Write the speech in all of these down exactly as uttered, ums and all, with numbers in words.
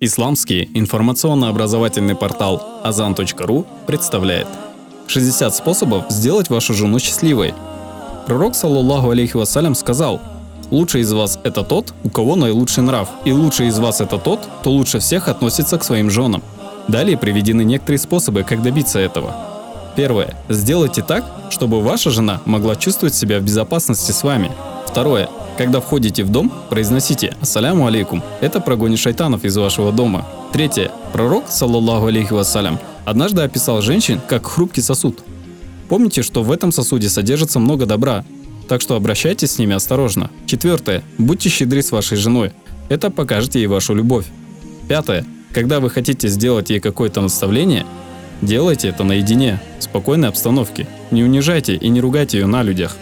Исламский информационно-образовательный портал азан точка ру представляет шестьдесят способов сделать вашу жену счастливой. Пророк, саллаллаху алейхи вассалям, сказал: «Лучший из вас – это тот, у кого наилучший нрав, и лучший из вас – это тот, кто лучше всех относится к своим женам». Далее приведены некоторые способы, как добиться этого. Первое. Сделайте так, чтобы ваша жена могла чувствовать себя в безопасности с вами. Второе. Когда входите в дом, произносите «Ассаляму алейкум». Это прогонит шайтанов из вашего дома. Третье. Пророк, саллаллаху алейхи вассалям, однажды описал женщин как хрупкий сосуд. Помните, что в этом сосуде содержится много добра, так что обращайтесь с ними осторожно. Четвертое. Будьте щедры с вашей женой. Это покажет ей вашу любовь. Пятое. Когда вы хотите сделать ей какое-то наставление, делайте это наедине, в спокойной обстановке. Не унижайте и не ругайте ее на людях.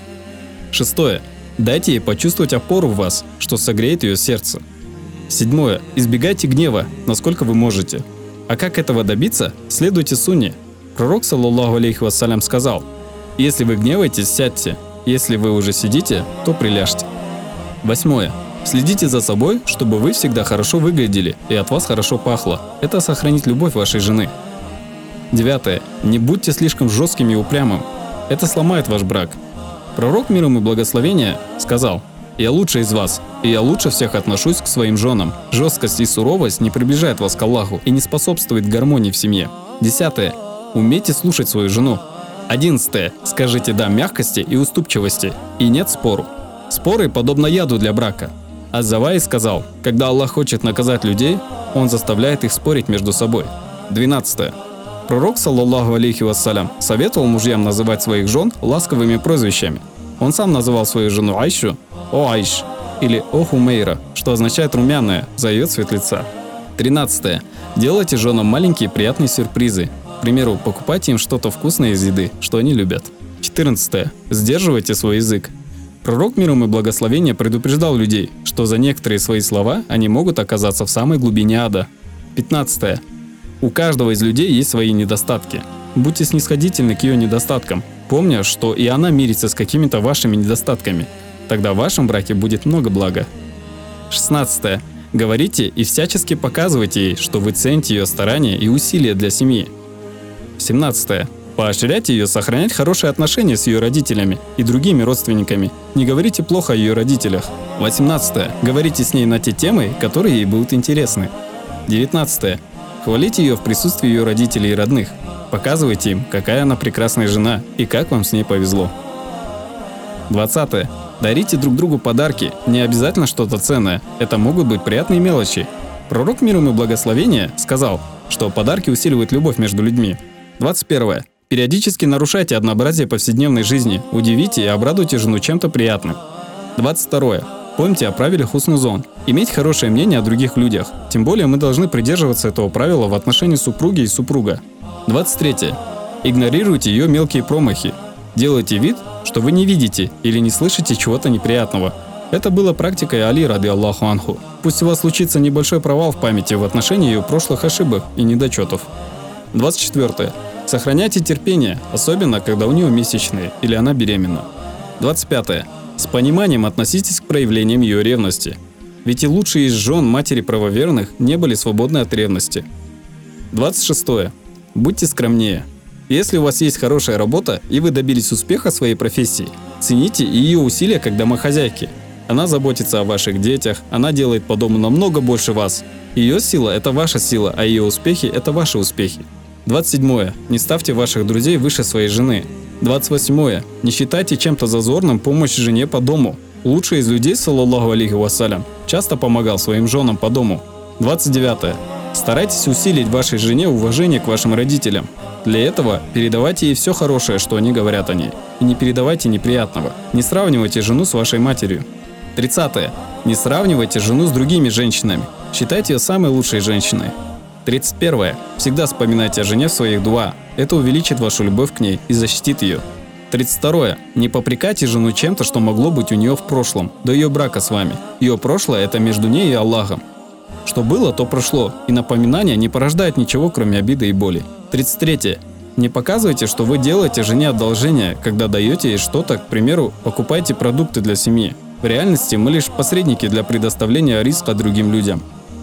Шестое. Дайте ей почувствовать опору в вас, что согреет ее сердце. Седьмое. Избегайте гнева, насколько вы можете. А как этого добиться? Следуйте сунне. Пророк, саллаллаху алейхи вассалям, сказал: «Если вы гневаетесь, сядьте. Если вы уже сидите, то приляжьте». Восьмое. Следите за собой, чтобы вы всегда хорошо выглядели и от вас хорошо пахло. Это сохранит любовь вашей жены. Девятое. Не будьте слишком жестким и упрямым. Это сломает ваш брак. Пророк, мир ему и благословение, сказал: «Я лучший из вас, и я лучше всех отношусь к своим женам. Жесткость и суровость не приближает вас к Аллаху и не способствует гармонии в семье». Десятое. Умейте слушать свою жену. Одиннадцатое. Скажите «да» мягкости и уступчивости, и «нет» спору. Споры подобно яду для брака. Аз-Заваи сказал: «Когда Аллах хочет наказать людей, Он заставляет их спорить между собой». Двенадцатое. Пророк, саллаллаху алейхи вассалям, советовал мужьям называть своих жен ласковыми прозвищами. Он сам называл свою жену Айшу «О Айш» или «О Хумейра», что означает «румяная» за ее цвет лица. Тринадцатое. Делайте женам маленькие приятные сюрпризы. К примеру, покупайте им что-то вкусное из еды, что они любят. Четырнадцатое. Сдерживайте свой язык. Пророк, мир ему и благословение, предупреждал людей, что за некоторые свои слова они могут оказаться в самой глубине ада. Пятнадцатое. У каждого из людей есть свои недостатки. Будьте снисходительны к ее недостаткам, помня, что и она мирится с какими-то вашими недостатками. Тогда в вашем браке будет много блага. Шестнадцатое. Говорите и всячески показывайте ей, что вы цените ее старания и усилия для семьи. Семнадцатое. Поощряйте ее сохранять хорошие отношения с ее родителями и другими родственниками. Не говорите плохо о ее родителях. Восемнадцатое. Говорите с ней на те темы, которые ей будут интересны. Девятнадцатое. Хвалите ее в присутствии ее родителей и родных. Показывайте им, какая она прекрасная жена и как вам с ней повезло. Двадцатое. Дарите друг другу подарки. Не обязательно что-то ценное. Это могут быть приятные мелочи. Пророк, мир ему и благословение, сказал, что подарки усиливают любовь между людьми. Двадцать первое. Периодически нарушайте однообразие повседневной жизни. Удивите и обрадуйте жену чем-то приятным. Двадцать второе. Помните о правиле хуснузон. Иметь хорошее мнение о других людях. Тем более мы должны придерживаться этого правила в отношении супруги и супруга. Двадцать третье. Игнорируйте ее мелкие промахи. Делайте вид, что вы не видите или не слышите чего-то неприятного. Это было практикой Али, ради Аллаху анху. Пусть у вас случится небольшой провал в памяти в отношении ее прошлых ошибок и недочетов. Двадцать четвертое. Сохраняйте терпение, особенно когда у нее месячные или она беременна. Двадцать пятое. С пониманием относитесь к проявлениям ее ревности. Ведь и лучшие из жен матери правоверных не были свободны от ревности. Двадцать шестое. Будьте скромнее. Если у вас есть хорошая работа и вы добились успеха в своей профессии, цените и ее усилия как домохозяйки. Она заботится о ваших детях, она делает по дому намного больше вас. Ее сила – это ваша сила, а ее успехи – это ваши успехи. Двадцать седьмое. Не ставьте ваших друзей выше своей жены. Двадцать восьмое. Не считайте чем-то зазорным помощь жене по дому. Лучший из людей, саллаллаху алейхи вассалям, часто помогал своим женам по дому. Двадцать девятое. Старайтесь усилить вашей жене уважение к вашим родителям. Для этого передавайте ей все хорошее, что они говорят о ней. И не передавайте неприятного. Не сравнивайте жену с вашей матерью. Тридцатое. Не сравнивайте жену с другими женщинами. Считайте ее самой лучшей женщиной. Тридцать первое. Всегда вспоминайте о жене в своих дуа. Это увеличит вашу любовь к ней и защитит ее. Тридцать второе. Не попрекайте жену чем-то, что могло быть у нее в прошлом, до ее брака с вами. Ее прошлое – это между ней и Аллахом. Что было, то прошло, и напоминание не порождает ничего, кроме обиды и боли. Тридцать третье. Не показывайте, что вы делаете жене одолжение, когда даете ей что-то, к примеру, покупайте продукты для семьи. В реальности мы лишь посредники для предоставления риска другим людям.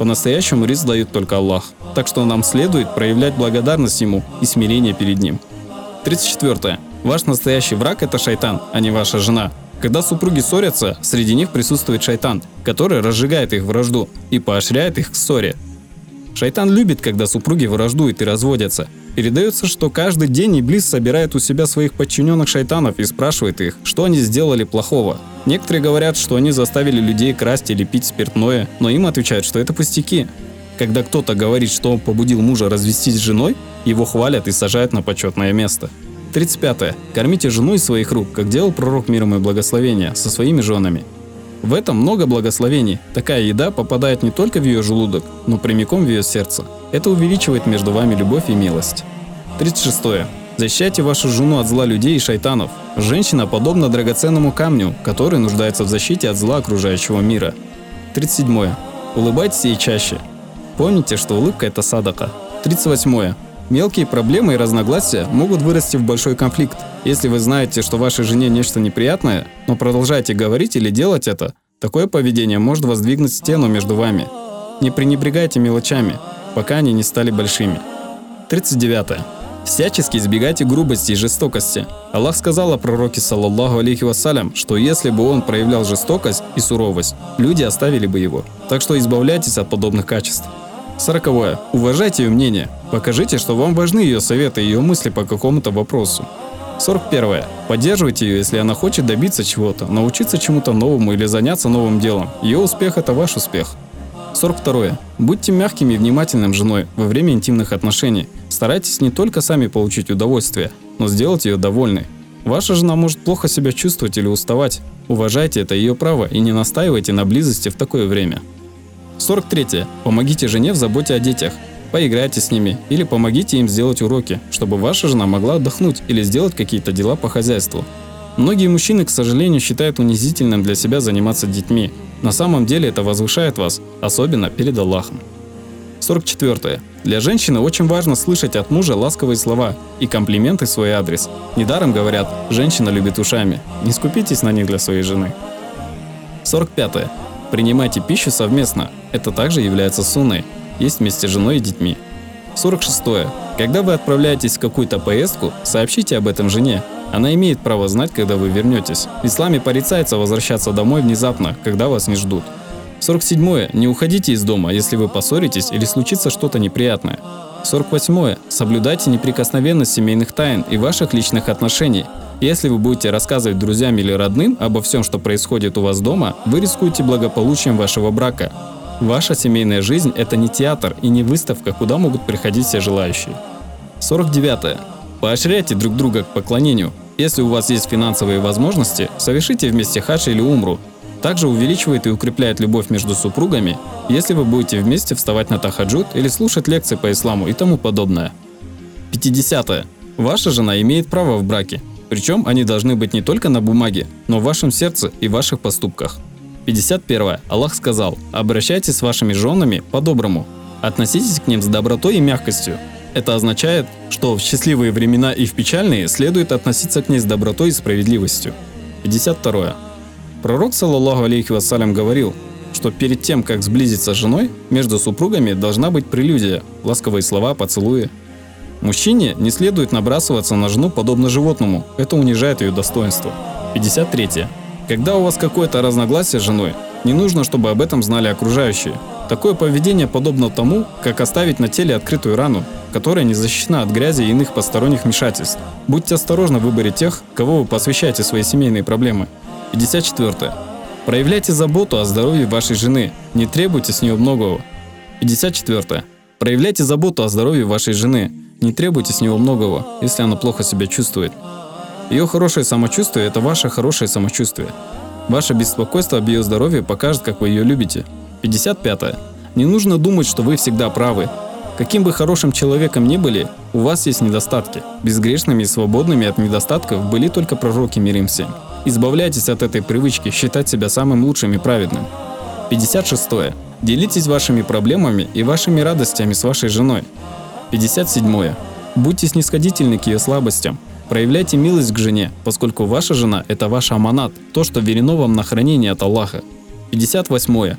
По-настоящему риск дает только Аллах. Так что нам следует проявлять благодарность Ему и смирение перед Ним. тридцать четвёртое. Ваш настоящий враг – это шайтан, а не ваша жена. Когда супруги ссорятся, среди них присутствует шайтан, который разжигает их вражду и поощряет их к ссоре. Шайтан любит, когда супруги враждуют и разводятся. Передается, что каждый день Иблис собирает у себя своих подчиненных шайтанов и спрашивает их, что они сделали плохого. Некоторые говорят, что они заставили людей красть или пить спиртное, но им отвечают, что это пустяки. Когда кто-то говорит, что он побудил мужа развестись с женой, его хвалят и сажают на почетное место. тридцать пятое. Кормите жену из своих рук, как делал пророк мир ему и благословения, со своими женами. В этом много благословений. Такая еда попадает не только в ее желудок, но прямиком в ее сердце. Это увеличивает между вами любовь и милость. тридцать шестое. Защищайте вашу жену от зла людей и шайтанов. Женщина подобна драгоценному камню, который нуждается в защите от зла окружающего мира. тридцать седьмое. Улыбайтесь ей чаще. Помните, что улыбка – это садака. тридцать восьмое. Мелкие проблемы и разногласия могут вырасти в большой конфликт. Если вы знаете, что вашей жене нечто неприятное, но продолжаете говорить или делать это, такое поведение может воздвигнуть стену между вами. Не пренебрегайте мелочами, пока они не стали большими. тридцать девятое. Всячески избегайте грубости и жестокости. Аллах сказал о пророке, саллаллаху алейхи вассалям, что если бы он проявлял жестокость и суровость, люди оставили бы его. Так что избавляйтесь от подобных качеств. Сороковое. Уважайте ее мнение. Покажите, что вам важны ее советы и ее мысли по какому-то вопросу. сорок первое. Поддерживайте ее, если она хочет добиться чего-то, научиться чему-то новому или заняться новым делом. Ее успех – это ваш успех. сорок второе. Будьте мягким и внимательным с женой во время интимных отношений. Старайтесь не только сами получить удовольствие, но сделать ее довольной. Ваша жена может плохо себя чувствовать или уставать. Уважайте это ее право и не настаивайте на близости в такое время. сорок третье. Помогите жене в заботе о детях. Поиграйте с ними или помогите им сделать уроки, чтобы ваша жена могла отдохнуть или сделать какие-то дела по хозяйству. Многие мужчины, к сожалению, считают унизительным для себя заниматься детьми. На самом деле это возвышает вас, особенно перед Аллахом. сорок четвёртое. Для женщины очень важно слышать от мужа ласковые слова и комплименты в свой адрес. Недаром говорят, женщина любит ушами. Не скупитесь на них для своей жены. сорок пятое. Принимайте пищу совместно. Это также является сунной. Есть вместе с женой и детьми. сорок шестое. Когда вы отправляетесь в какую-то поездку, сообщите об этом жене. Она имеет право знать, когда вы вернетесь. В исламе порицается возвращаться домой внезапно, когда вас не ждут. сорок седьмое. Не уходите из дома, если вы поссоритесь или случится что-то неприятное. сорок восьмое. Соблюдайте неприкосновенность семейных тайн и ваших личных отношений. Если вы будете рассказывать друзьям или родным обо всем, что происходит у вас дома, вы рискуете благополучием вашего брака. Ваша семейная жизнь – это не театр и не выставка, куда могут приходить все желающие. сорок девятое. Поощряйте друг друга к поклонению. Если у вас есть финансовые возможности, совершите вместе хадж или умру. Также увеличивает и укрепляет любовь между супругами, если вы будете вместе вставать на тахаджуд или слушать лекции по исламу и тому подобное. пятидесятое. Ваша жена имеет право в браке. Причем они должны быть не только на бумаге, но в вашем сердце и ваших поступках. пятьдесят первое. Аллах сказал: обращайтесь с вашими женами по-доброму. Относитесь к ним с добротой и мягкостью. Это означает, что в счастливые времена и в печальные следует относиться к ней с добротой и справедливостью. пятьдесят второе. Пророк, саллаллаху алейхи вассалям, говорил, что перед тем, как сблизиться с женой, между супругами должна быть прелюдия, ласковые слова, поцелуи. Мужчине не следует набрасываться на жену подобно животному, это унижает ее достоинство. пятьдесят третье. Когда у вас какое-то разногласие с женой, не нужно, чтобы об этом знали окружающие. Такое поведение подобно тому, как оставить на теле открытую рану, которая не защищена от грязи и иных посторонних вмешательств. Будьте осторожны в выборе тех, кого вы посвящаете свои семейные проблемы. пятьдесят четвёртое. Проявляйте заботу о здоровье вашей жены, не требуйте с нее многого. пятьдесят четвёртое. Проявляйте заботу о здоровье вашей жены, не требуйте с нее многого, если она плохо себя чувствует. Ее хорошее самочувствие – это ваше хорошее самочувствие. Ваше беспокойство об ее здоровье покажет, как вы ее любите. пятьдесят пятое. Не нужно думать, что вы всегда правы. Каким бы хорошим человеком ни были, у вас есть недостатки. Безгрешными и свободными от недостатков были только пророки, мир им всем. Избавляйтесь от этой привычки считать себя самым лучшим и праведным. пятьдесят шестое. Делитесь вашими проблемами и вашими радостями с вашей женой. пятьдесят седьмое. Будьте снисходительны к ее слабостям. Проявляйте милость к жене, поскольку ваша жена – это ваш аманат, то, что верено вам на хранение от Аллаха. пятьдесят восьмое.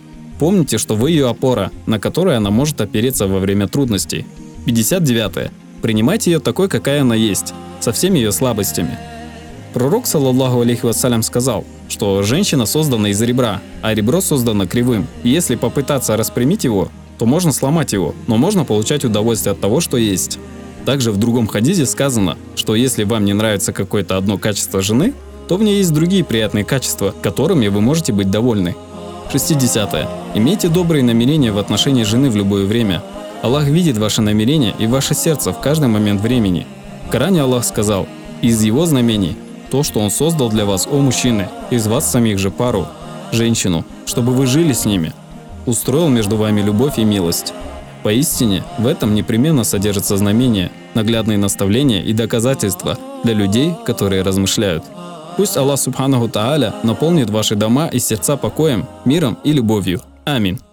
Помните, что вы ее опора, на которой она может опереться во время трудностей. пятьдесят девятое. Принимайте ее такой, какая она есть, со всеми ее слабостями. Пророк, саллаллаху алейхи вассалям, сказал, что женщина создана из ребра, а ребро создано кривым. И если попытаться распрямить его, то можно сломать его, но можно получать удовольствие от того, что есть. Также в другом хадисе сказано, что если вам не нравится какое-то одно качество жены, то в ней есть другие приятные качества, которыми вы можете быть довольны. шестидесятое. Имейте добрые намерения в отношении жены в любое время. Аллах видит ваши намерения и ваше сердце в каждый момент времени. В Коране Аллах сказал: «Из его знамений то, что Он создал для вас, о мужчины, из вас самих же пару, женщину, чтобы вы жили с ними. Устроил между вами любовь и милость». Поистине, в этом непременно содержатся знамения, наглядные наставления и доказательства для людей, которые размышляют. Пусть Аллах Субханаху Тааля наполнит ваши дома и сердца покоем, миром и любовью. Аминь.